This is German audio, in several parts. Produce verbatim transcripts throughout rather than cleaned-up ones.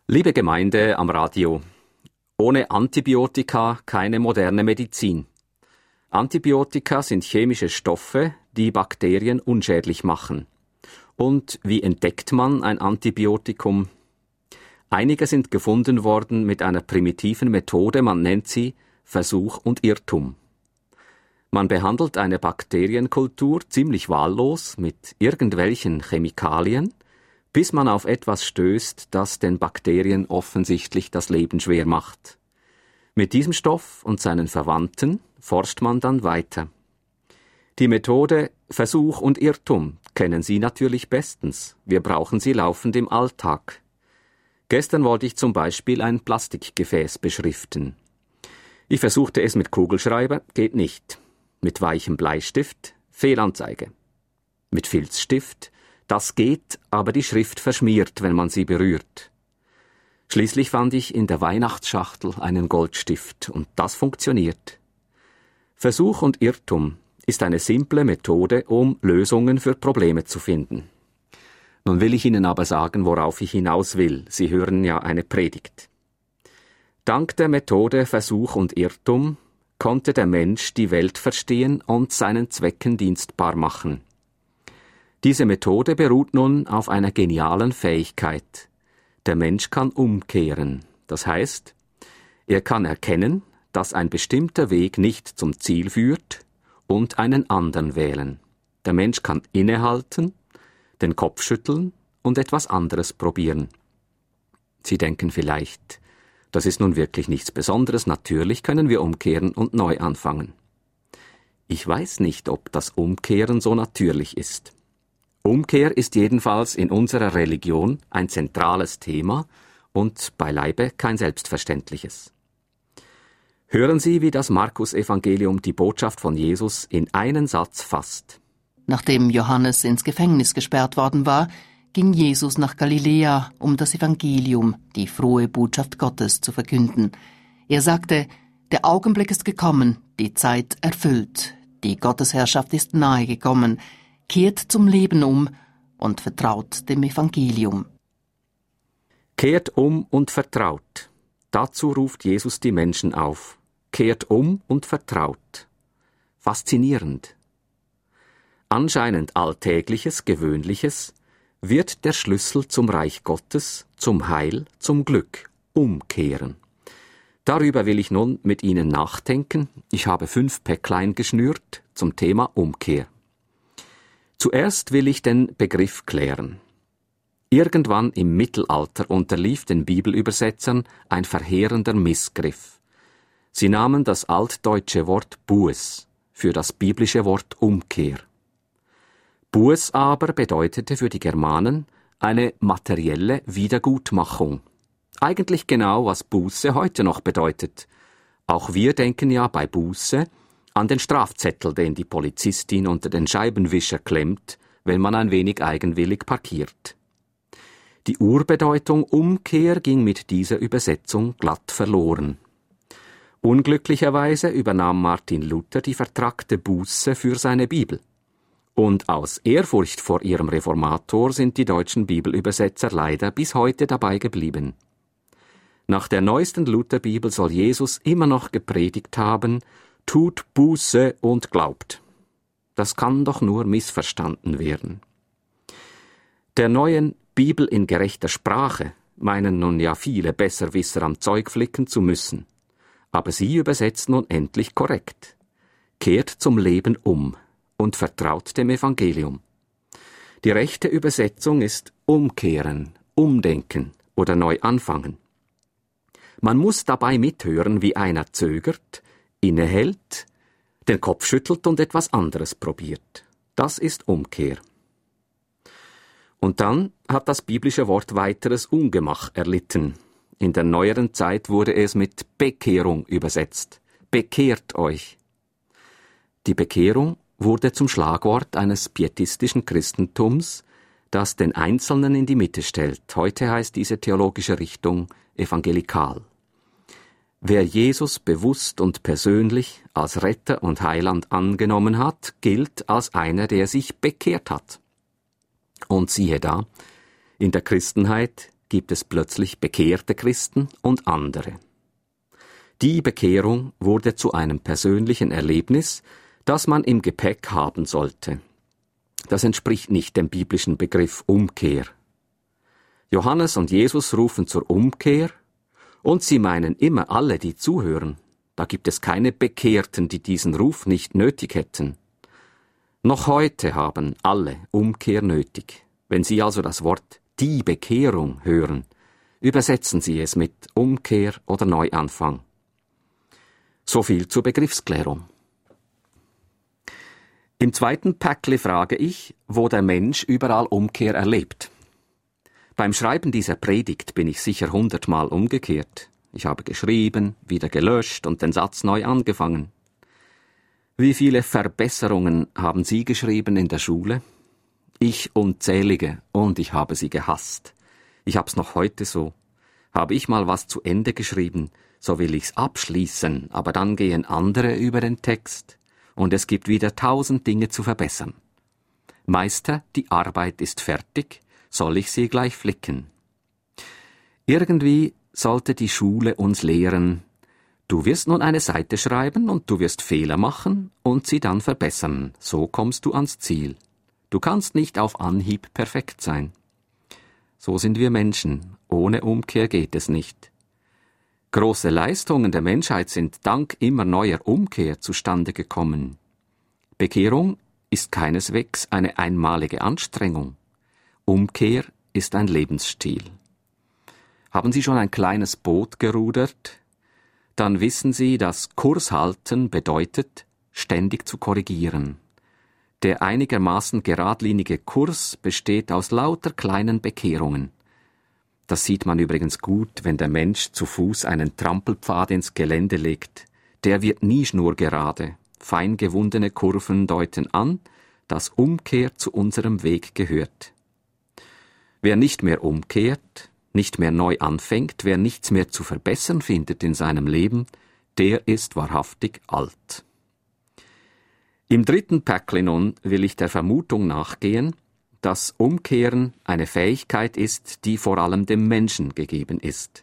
Liebe Gemeinde am Radio, ohne Antibiotika keine moderne Medizin. Antibiotika sind chemische Stoffe, die Bakterien unschädlich machen. Und wie entdeckt man ein Antibiotikum? Einige sind gefunden worden mit einer primitiven Methode, man nennt sie Versuch und Irrtum. Man behandelt eine Bakterienkultur ziemlich wahllos mit irgendwelchen Chemikalien, bis man auf etwas stößt, das den Bakterien offensichtlich das Leben schwer macht. Mit diesem Stoff und seinen Verwandten forscht man dann weiter. Die Methode Versuch und Irrtum kennen Sie natürlich bestens. Wir brauchen sie laufend im Alltag. Gestern wollte ich zum Beispiel ein Plastikgefäß beschriften. Ich versuchte es mit Kugelschreiber, geht nicht. Mit weichem Bleistift, Fehlanzeige. Mit Filzstift, das geht, aber die Schrift verschmiert, wenn man sie berührt. Schließlich fand ich in der Weihnachtsschachtel einen Goldstift und das funktioniert. Versuch und Irrtum ist eine simple Methode, um Lösungen für Probleme zu finden. Nun will ich Ihnen aber sagen, worauf ich hinaus will. Sie hören ja eine Predigt. Dank der Methode Versuch und Irrtum konnte der Mensch die Welt verstehen und seinen Zwecken dienstbar machen. Diese Methode beruht nun auf einer genialen Fähigkeit. Der Mensch kann umkehren. Das heißt, er kann erkennen, dass ein bestimmter Weg nicht zum Ziel führt und einen anderen wählen. Der Mensch kann innehalten, den Kopf schütteln und etwas anderes probieren. Sie denken vielleicht, das ist nun wirklich nichts Besonderes, natürlich können wir umkehren und neu anfangen. Ich weiß nicht, ob das Umkehren so natürlich ist. Umkehr ist jedenfalls in unserer Religion ein zentrales Thema und beileibe kein selbstverständliches. Hören Sie, wie das Markus-Evangelium die Botschaft von Jesus in einen Satz fasst. Nachdem Johannes ins Gefängnis gesperrt worden war, ging Jesus nach Galiläa, um das Evangelium, die frohe Botschaft Gottes, zu verkünden. Er sagte, der Augenblick ist gekommen, die Zeit erfüllt, die Gottesherrschaft ist nahe gekommen, kehrt zum Leben um und vertraut dem Evangelium. Kehrt um und vertraut. Dazu ruft Jesus die Menschen auf. Kehrt um und vertraut. Faszinierend. Anscheinend Alltägliches, Gewöhnliches, wird der Schlüssel zum Reich Gottes, zum Heil, zum Glück, umkehren. Darüber will ich nun mit Ihnen nachdenken. Ich habe fünf Päcklein geschnürt zum Thema Umkehr. Zuerst will ich den Begriff klären. Irgendwann im Mittelalter unterlief den Bibelübersetzern ein verheerender Missgriff. Sie nahmen das altdeutsche Wort Buß für das biblische Wort Umkehr. Buß aber bedeutete für die Germanen eine materielle Wiedergutmachung. Eigentlich genau, was Buße heute noch bedeutet. Auch wir denken ja bei Buße an den Strafzettel, den die Polizistin unter den Scheibenwischer klemmt, wenn man ein wenig eigenwillig parkiert. Die Urbedeutung Umkehr ging mit dieser Übersetzung glatt verloren. Unglücklicherweise übernahm Martin Luther die vertrackte Buße für seine Bibel. Und aus Ehrfurcht vor ihrem Reformator sind die deutschen Bibelübersetzer leider bis heute dabei geblieben. Nach der neuesten Lutherbibel soll Jesus immer noch gepredigt haben, tut Buße und glaubt. Das kann doch nur missverstanden werden. Der neuen Bibel in gerechter Sprache meinen nun ja viele Besserwisser am Zeug flicken zu müssen. Aber sie übersetzt nun endlich korrekt. Kehrt zum Leben um und vertraut dem Evangelium. Die rechte Übersetzung ist umkehren, umdenken oder neu anfangen. Man muss dabei mithören, wie einer zögert, innehält, den Kopf schüttelt und etwas anderes probiert. Das ist Umkehr. Und dann hat das biblische Wort weiteres Ungemach erlitten. In der neueren Zeit wurde es mit Bekehrung übersetzt. Bekehrt euch. Die Bekehrung wurde zum Schlagwort eines pietistischen Christentums, das den Einzelnen in die Mitte stellt. Heute heißt diese theologische Richtung evangelikal. Wer Jesus bewusst und persönlich als Retter und Heiland angenommen hat, gilt als einer, der sich bekehrt hat. Und siehe da, in der Christenheit gibt es plötzlich bekehrte Christen und andere. Die Bekehrung wurde zu einem persönlichen Erlebnis, das man im Gepäck haben sollte. Das entspricht nicht dem biblischen Begriff Umkehr. Johannes und Jesus rufen zur Umkehr, und sie meinen immer alle, die zuhören. Da gibt es keine Bekehrten, die diesen Ruf nicht nötig hätten. Noch heute haben alle Umkehr nötig. Wenn Sie also das Wort die Bekehrung hören, übersetzen Sie es mit Umkehr oder Neuanfang. So viel zur Begriffsklärung. Im zweiten Päckli frage ich, wo der Mensch überall Umkehr erlebt. Beim Schreiben dieser Predigt bin ich sicher hundertmal umgekehrt. Ich habe geschrieben, wieder gelöscht und den Satz neu angefangen. Wie viele Verbesserungen haben Sie geschrieben in der Schule? Ich unzählige, und ich habe sie gehasst. Ich hab's noch heute so. Habe ich mal was zu Ende geschrieben, so will ich's abschließen, aber dann gehen andere über den Text, und es gibt wieder tausend Dinge zu verbessern. Meister, die Arbeit ist fertig, soll ich sie gleich flicken? Irgendwie sollte die Schule uns lehren, du wirst nun eine Seite schreiben und du wirst Fehler machen und sie dann verbessern, so kommst du ans Ziel. Du kannst nicht auf Anhieb perfekt sein. So sind wir Menschen, ohne Umkehr geht es nicht. Große Leistungen der Menschheit sind dank immer neuer Umkehr zustande gekommen. Bekehrung ist keineswegs eine einmalige Anstrengung. Umkehr ist ein Lebensstil. Haben Sie schon ein kleines Boot gerudert? Dann wissen Sie, dass Kurs halten bedeutet, ständig zu korrigieren. Der einigermaßen geradlinige Kurs besteht aus lauter kleinen Bekehrungen. Das sieht man übrigens gut, wenn der Mensch zu Fuß einen Trampelpfad ins Gelände legt. Der wird nie schnurgerade. Fein gewundene Kurven deuten an, dass Umkehr zu unserem Weg gehört. Wer nicht mehr umkehrt, nicht mehr neu anfängt, wer nichts mehr zu verbessern findet in seinem Leben, der ist wahrhaftig alt. Im dritten Päckli nun will ich der Vermutung nachgehen, dass Umkehren eine Fähigkeit ist, die vor allem dem Menschen gegeben ist.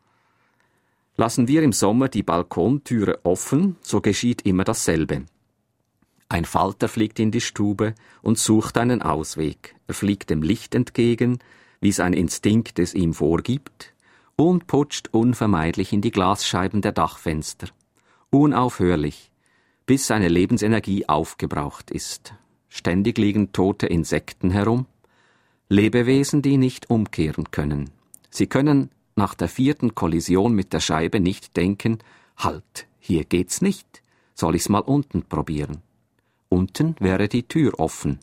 Lassen wir im Sommer die Balkontüre offen, so geschieht immer dasselbe. Ein Falter fliegt in die Stube und sucht einen Ausweg. Er fliegt dem Licht entgegen, wie sein Instinkt es ihm vorgibt, und putscht unvermeidlich in die Glasscheiben der Dachfenster. Unaufhörlich, bis seine Lebensenergie aufgebraucht ist. Ständig liegen tote Insekten herum, Lebewesen, die nicht umkehren können. Sie können nach der vierten Kollision mit der Scheibe nicht denken, halt, hier geht's nicht, soll ich's mal unten probieren. Unten wäre die Tür offen.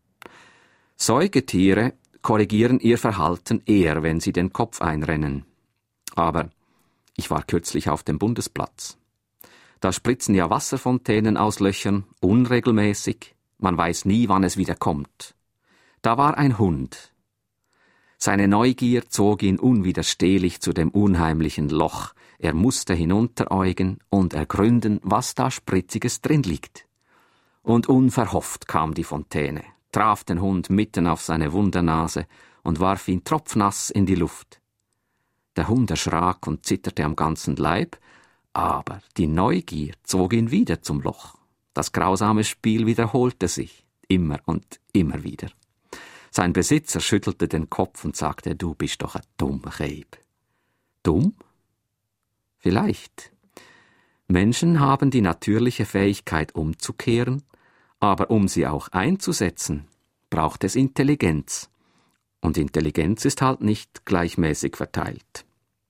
Säugetiere korrigieren ihr Verhalten eher, wenn sie den Kopf einrennen. Aber ich war kürzlich auf dem Bundesplatz. Da spritzen ja Wasserfontänen aus Löchern, unregelmäßig, man weiß nie, wann es wieder kommt. Da war ein Hund. Seine Neugier zog ihn unwiderstehlich zu dem unheimlichen Loch. Er musste hinunteräugen und ergründen, was da Spritziges drin liegt. Und unverhofft kam die Fontäne, traf den Hund mitten auf seine Wundernase und warf ihn tropfnass in die Luft. Der Hund erschrak und zitterte am ganzen Leib, aber die Neugier zog ihn wieder zum Loch. Das grausame Spiel wiederholte sich, immer und immer wieder. Sein Besitzer schüttelte den Kopf und sagte, du bist doch ein dummer Keib. Dumm? Vielleicht. Menschen haben die natürliche Fähigkeit umzukehren, aber um sie auch einzusetzen, braucht es Intelligenz. Und Intelligenz ist halt nicht gleichmäßig verteilt.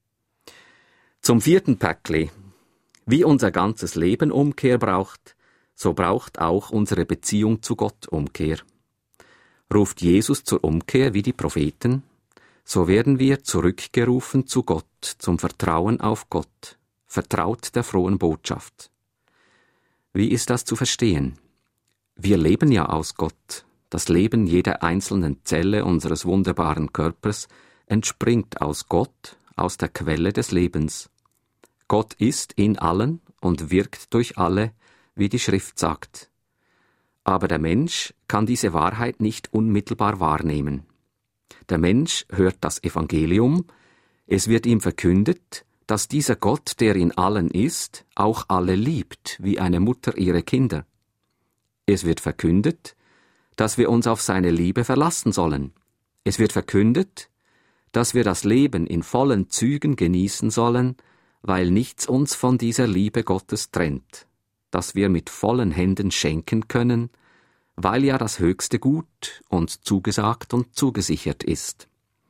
Zum vierten Päckli. Wie unser ganzes Leben Umkehr braucht, so braucht auch unsere Beziehung zu Gott Umkehr. Ruft Jesus zur Umkehr wie die Propheten, so werden wir zurückgerufen zu Gott, zum Vertrauen auf Gott, vertraut der frohen Botschaft. Wie ist das zu verstehen? Wir leben ja aus Gott. Das Leben jeder einzelnen Zelle unseres wunderbaren Körpers entspringt aus Gott, aus der Quelle des Lebens. Gott ist in allen und wirkt durch alle, wie die Schrift sagt. Aber der Mensch kann diese Wahrheit nicht unmittelbar wahrnehmen. Der Mensch hört das Evangelium, es wird ihm verkündet, dass dieser Gott, der in allen ist, auch alle liebt, wie eine Mutter ihre Kinder. Es wird verkündet, dass wir uns auf seine Liebe verlassen sollen. Es wird verkündet, dass wir das Leben in vollen Zügen genießen sollen, weil nichts uns von dieser Liebe Gottes trennt, dass wir mit vollen Händen schenken können, weil ja das höchste Gut uns zugesagt und zugesichert ist.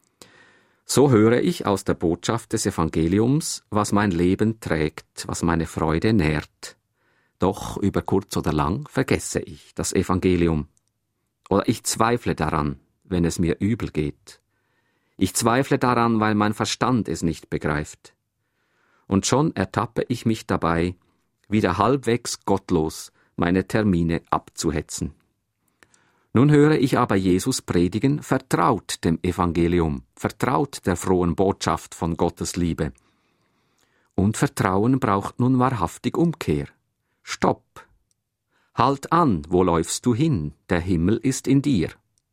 So höre ich aus der Botschaft des Evangeliums, was mein Leben trägt, was meine Freude nährt. Doch über kurz oder lang vergesse ich das Evangelium. Oder ich zweifle daran, wenn es mir übel geht. Ich zweifle daran, weil mein Verstand es nicht begreift. Und schon ertappe ich mich dabei, wieder halbwegs gottlos meine Termine abzuhetzen. Nun höre ich aber Jesus predigen, vertraut dem Evangelium, vertraut der frohen Botschaft von Gottes Liebe. Und Vertrauen braucht nun wahrhaftig Umkehr. Stopp! Halt an, wo läufst du hin? Der Himmel ist in dir.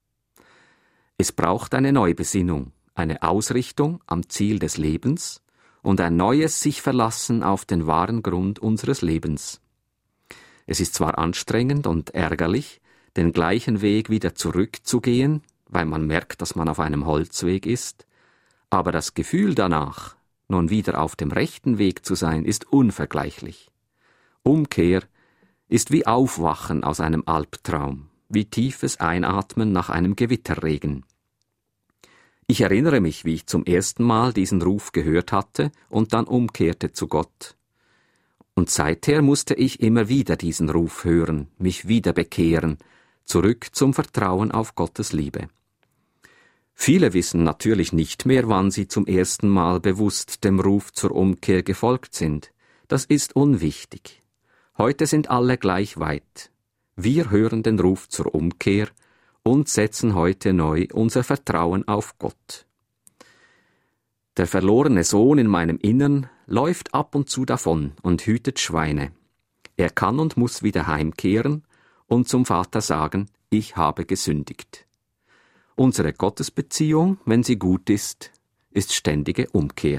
Es braucht eine Neubesinnung, eine Ausrichtung am Ziel des Lebens und ein neues sich verlassen auf den wahren Grund unseres Lebens. Es ist zwar anstrengend und ärgerlich, den gleichen Weg wieder zurückzugehen, weil man merkt, dass man auf einem Holzweg ist, aber das Gefühl danach, nun wieder auf dem rechten Weg zu sein, ist unvergleichlich. Umkehr ist wie Aufwachen aus einem Albtraum, wie tiefes Einatmen nach einem Gewitterregen. Ich erinnere mich, wie ich zum ersten Mal diesen Ruf gehört hatte und dann umkehrte zu Gott. Und seither musste ich immer wieder diesen Ruf hören, mich wieder bekehren, zurück zum Vertrauen auf Gottes Liebe. Viele wissen natürlich nicht mehr, wann sie zum ersten Mal bewusst dem Ruf zur Umkehr gefolgt sind. Das ist unwichtig. Heute sind alle gleich weit. Wir hören den Ruf zur Umkehr und setzen heute neu unser Vertrauen auf Gott. Der verlorene Sohn in meinem Innern läuft ab und zu davon und hütet Schweine. Er kann und muss wieder heimkehren und zum Vater sagen, ich habe gesündigt. Unsere Gottesbeziehung, wenn sie gut ist, ist ständige Umkehr.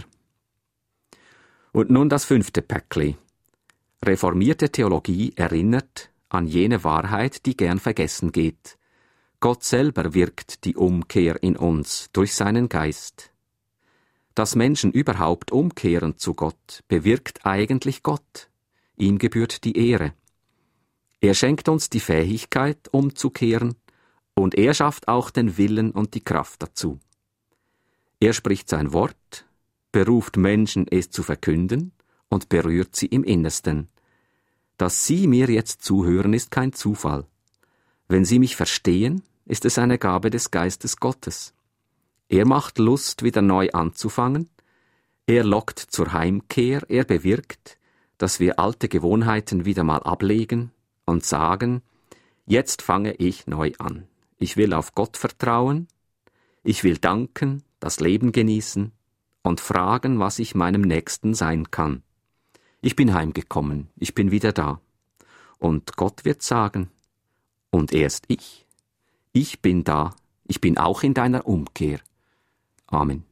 Und nun das fünfte Päckli. Reformierte Theologie erinnert an jene Wahrheit, die gern vergessen geht. Gott selber wirkt die Umkehr in uns durch seinen Geist. Dass Menschen überhaupt umkehren zu Gott, bewirkt eigentlich Gott. Ihm gebührt die Ehre. Er schenkt uns die Fähigkeit, umzukehren, und er schafft auch den Willen und die Kraft dazu. Er spricht sein Wort, beruft Menschen, es zu verkünden, und berührt sie im Innersten. Dass Sie mir jetzt zuhören, ist kein Zufall. Wenn Sie mich verstehen, ist es eine Gabe des Geistes Gottes. Er macht Lust, wieder neu anzufangen, er lockt zur Heimkehr, er bewirkt, dass wir alte Gewohnheiten wieder mal ablegen und sagen, jetzt fange ich neu an. Ich will auf Gott vertrauen, ich will danken, das Leben genießen und fragen, was ich meinem Nächsten sein kann. Ich bin heimgekommen, ich bin wieder da. Und Gott wird sagen, und erst ich, ich bin da, ich bin auch in deiner Umkehr. Amen.